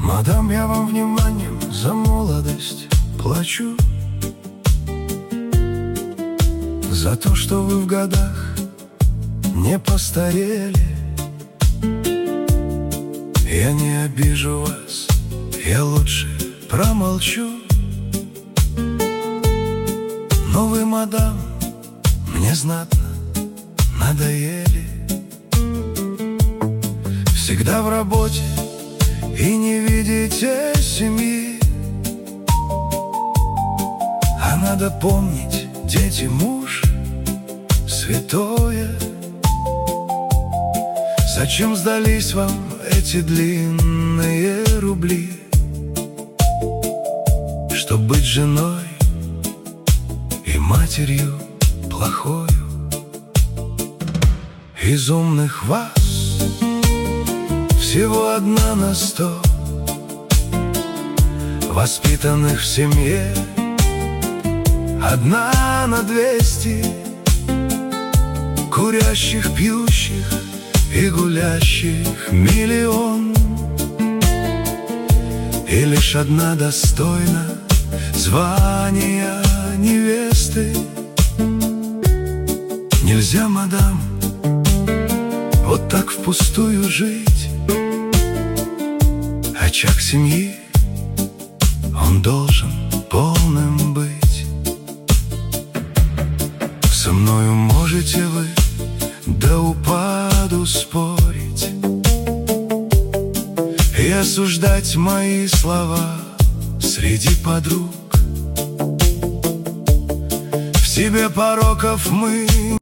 Мадам, я вам вниманием за молодость плачу, за то, что вы в годах не постарели. Я не обижу вас, я лучше промолчу. Но вы, мадам, мне знатно надоели. Всегда в работе и не видите семьи. А надо помнить, дети, муж, святое. Зачем сдались вам эти длинные рубли? Чтоб быть женой и матерью плохою. Из умных вас всего 1 на 100, воспитанных в семье 1 на 200, курящих, пьющих и гулящих 1 000 000. И лишь 1 достойна звания невесты. Нельзя, мадам, вот так впустую жить. Очаг семьи, он должен полным быть. Со мною можете вы до упаду спорить и осуждать мои слова среди подруг. В себе пороков мы